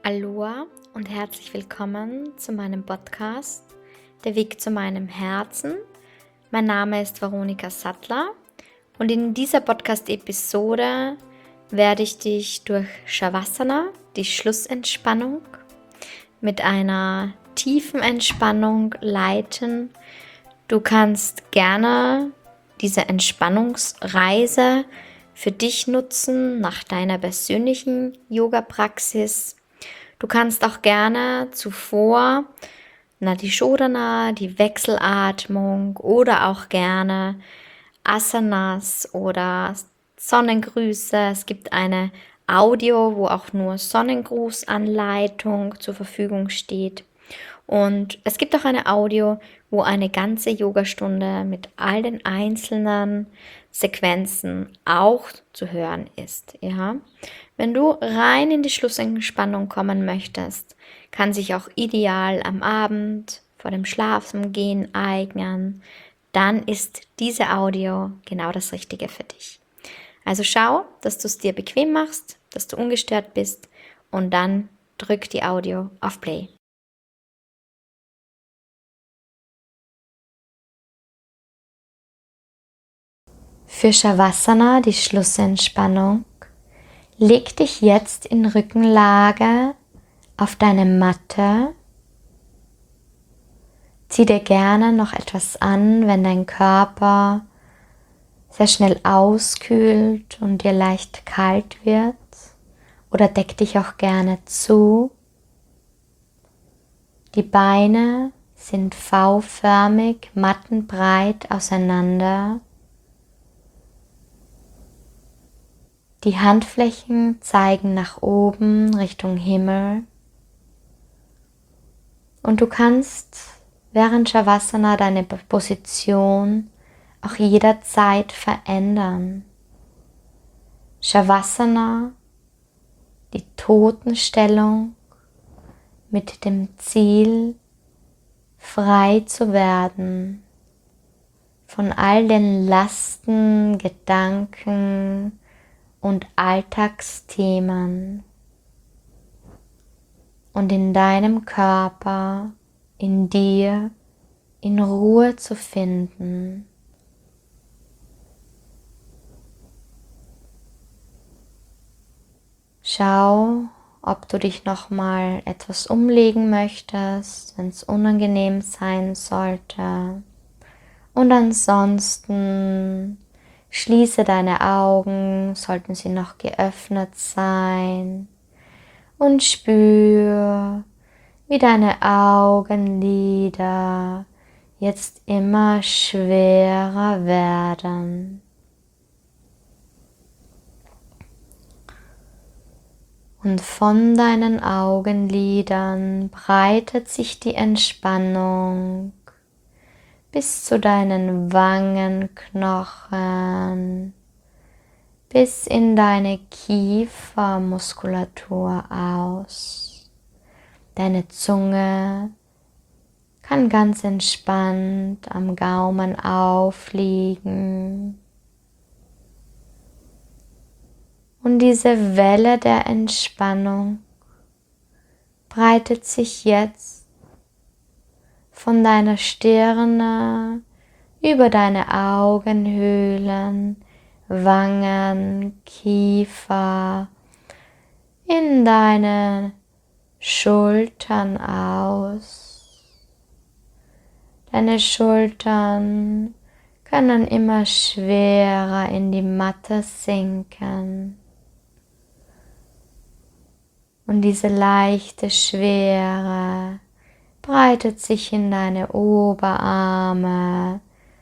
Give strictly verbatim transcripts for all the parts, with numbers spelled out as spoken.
Aloha und herzlich willkommen zu meinem Podcast Der Weg zu meinem Herzen. Mein Name ist Veronika Sattler und in dieser Podcast-Episode werde ich dich durch Shavasana, die Schlussentspannung, mit einer tiefen Entspannung leiten. Du kannst gerne diese Entspannungsreise für dich nutzen nach deiner persönlichen Yoga-Praxis. Du kannst auch gerne zuvor Nadi Shodhana, die Wechselatmung oder auch gerne Asanas oder Sonnengrüße. Es gibt eine Audio, wo auch nur Sonnengrußanleitung zur Verfügung steht. Und es gibt auch eine Audio, wo eine ganze Yogastunde mit all den einzelnen Sequenzen auch zu hören ist. Ja? Wenn du rein in die Schlussentspannung kommen möchtest, kann sich auch ideal am Abend vor dem Schlafengehen eignen, dann ist diese Audio genau das Richtige für dich. Also schau, dass du es dir bequem machst, dass du ungestört bist und dann drück die Audio auf Play. Für Shavasana, die Schlussentspannung, leg dich jetzt in Rückenlage auf deine Matte. Zieh dir gerne noch etwas an, wenn dein Körper sehr schnell auskühlt und dir leicht kalt wird, oder deck dich auch gerne zu. Die Beine sind V-förmig, mattenbreit auseinander. Die Handflächen zeigen nach oben Richtung Himmel. Und du kannst während Shavasana deine Position auch jederzeit verändern. Shavasana, die Totenstellung mit dem Ziel, frei zu werden von all den Lasten, Gedanken und Alltagsthemen und in deinem Körper, in dir, in Ruhe zu finden. Schau, ob du dich nochmal etwas umlegen möchtest, wenn es unangenehm sein sollte. Und ansonsten schließe deine Augen, sollten sie noch geöffnet sein, und spür, wie deine Augenlider jetzt immer schwerer werden. Und von deinen Augenlidern breitet sich die Entspannung bis zu deinen Wangenknochen, bis in deine Kiefermuskulatur aus. Deine Zunge kann ganz entspannt am Gaumen aufliegen. Und diese Welle der Entspannung breitet sich jetzt von deiner Stirne über deine Augenhöhlen, Wangen, Kiefer, in deine Schultern aus. Deine Schultern können immer schwerer in die Matte sinken. Und diese leichte Schwere breitet sich in deine Oberarme,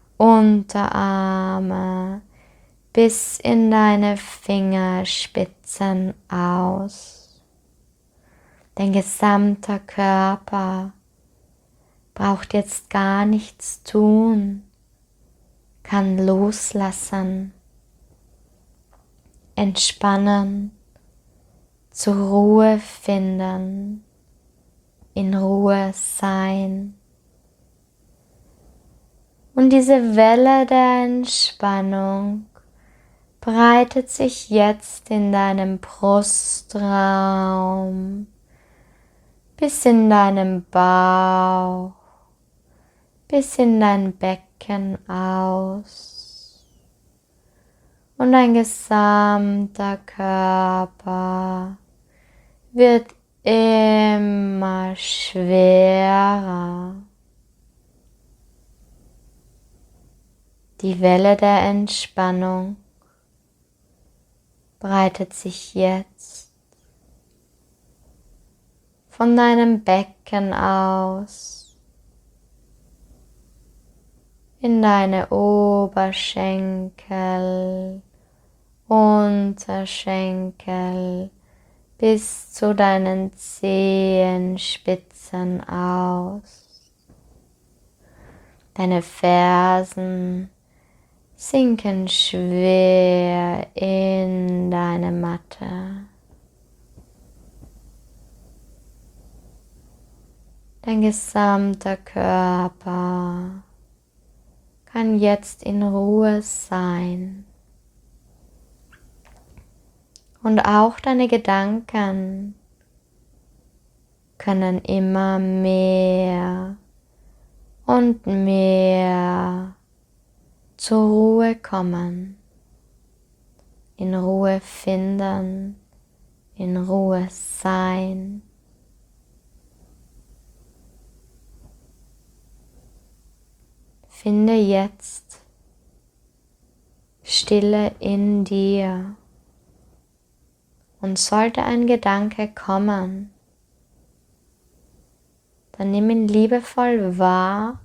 Unterarme bis in deine Fingerspitzen aus. Dein gesamter Körper braucht jetzt gar nichts tun, kann loslassen, entspannen, zur Ruhe finden, in Ruhe sein. Und diese Welle der Entspannung breitet sich jetzt in deinem Brustraum bis in deinem Bauch, bis in dein Becken aus und dein gesamter Körper wird immer schwerer. Die Welle der Entspannung breitet sich jetzt von deinem Becken aus in deine Oberschenkel, Unterschenkel bis zu deinen Zehenspitzen aus. Deine Fersen sinken schwer in deine Matte. Dein gesamter Körper kann jetzt in Ruhe sein. Und auch deine Gedanken können immer mehr und mehr zur Ruhe kommen, in Ruhe finden, in Ruhe sein. Finde jetzt Stille in dir. Und sollte ein Gedanke kommen, dann nimm ihn liebevoll wahr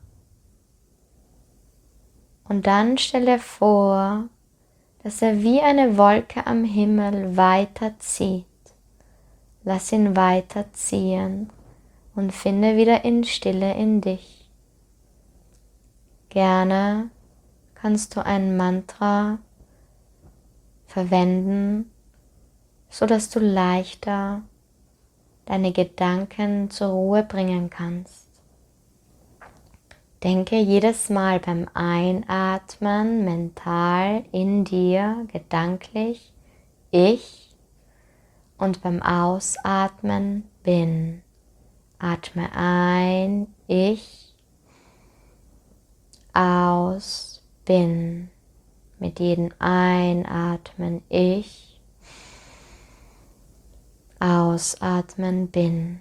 und dann stell dir vor, dass er wie eine Wolke am Himmel weiterzieht. Lass ihn weiterziehen und finde wieder in Stille in dich. Gerne kannst du ein Mantra verwenden, so dass du leichter deine Gedanken zur Ruhe bringen kannst. Denke jedes Mal beim Einatmen mental in dir, gedanklich, ich, und beim Ausatmen bin. Atme ein, ich, aus, bin. Mit jedem Einatmen, ich, Ausatmen, bin.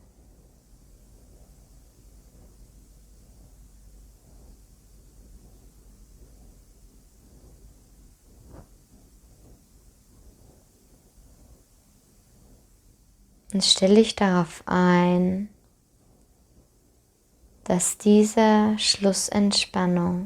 Und stell dich darauf ein, dass diese Schlussentspannung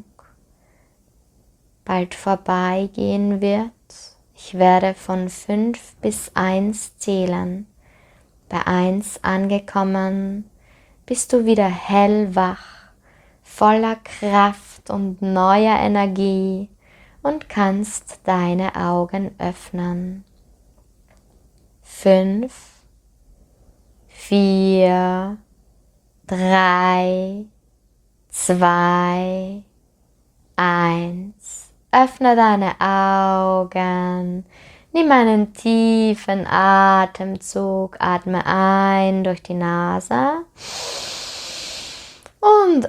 bald vorbeigehen wird. Ich werde von fünf bis eins zählen. Bei eins angekommen bist du wieder hellwach, voller Kraft und neuer Energie und kannst deine Augen öffnen. Fünf, vier, drei, zwei, eins. Öffne deine Augen, nimm einen tiefen Atemzug, atme ein durch die Nase und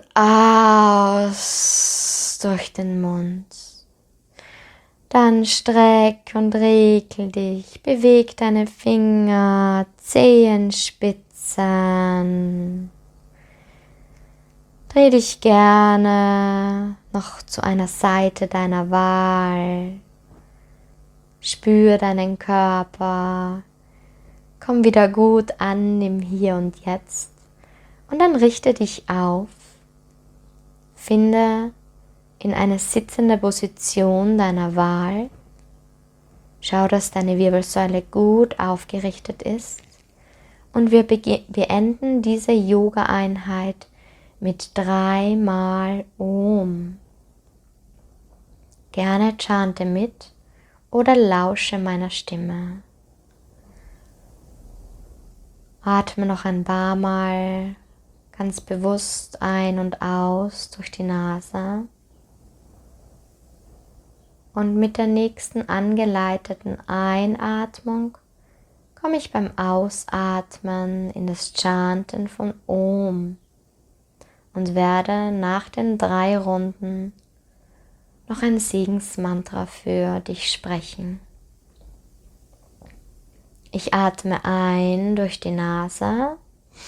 aus durch den Mund. Dann streck und regel dich, beweg deine Finger, Zehenspitzen. Dreh dich gerne noch zu einer Seite deiner Wahl. Spür deinen Körper. Komm wieder gut an im Hier und Jetzt. Und dann richte dich auf. Finde in eine sitzende Position deiner Wahl. Schau, dass deine Wirbelsäule gut aufgerichtet ist. Und wir beenden diese Yoga-Einheit mit dreimal Om. Gerne chante mit oder lausche meiner Stimme. Atme noch ein paar Mal ganz bewusst ein und aus durch die Nase. Und mit der nächsten angeleiteten Einatmung komme ich beim Ausatmen in das Chanten von Om und werde nach den drei Runden noch ein Segensmantra für dich sprechen. Ich atme ein durch die Nase.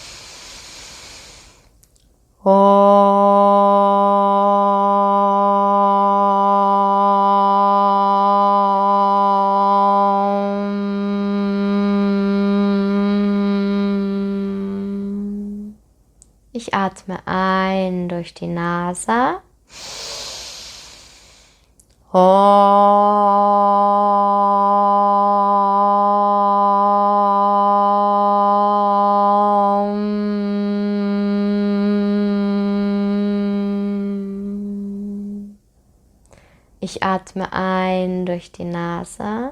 Ich atme ein durch die Nase. Ich atme ein durch die Nase.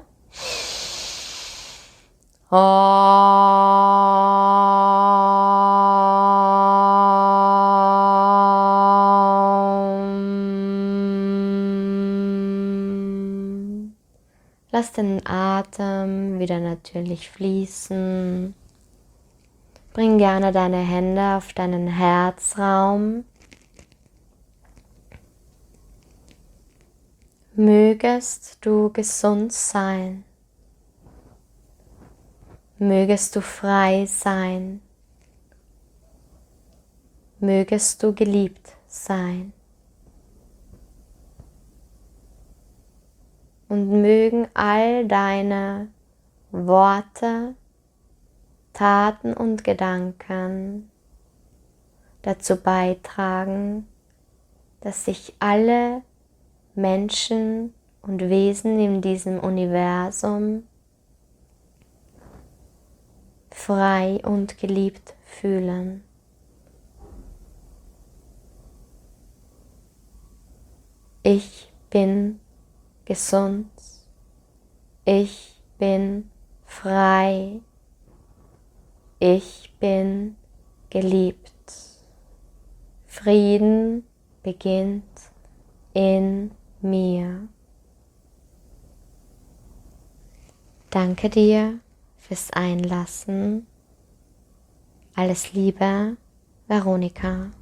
Lass den Atem wieder natürlich fließen. Bring gerne deine Hände auf deinen Herzraum. Mögest du gesund sein. Mögest du frei sein. Mögest du geliebt sein. Und mögen all deine Worte, Taten und Gedanken dazu beitragen, dass sich alle Menschen und Wesen in diesem Universum frei und geliebt fühlen. Ich bin gesund. Ich bin frei. Ich bin geliebt. Frieden beginnt in mir. Danke dir fürs Einlassen. Alles Liebe, Veronika.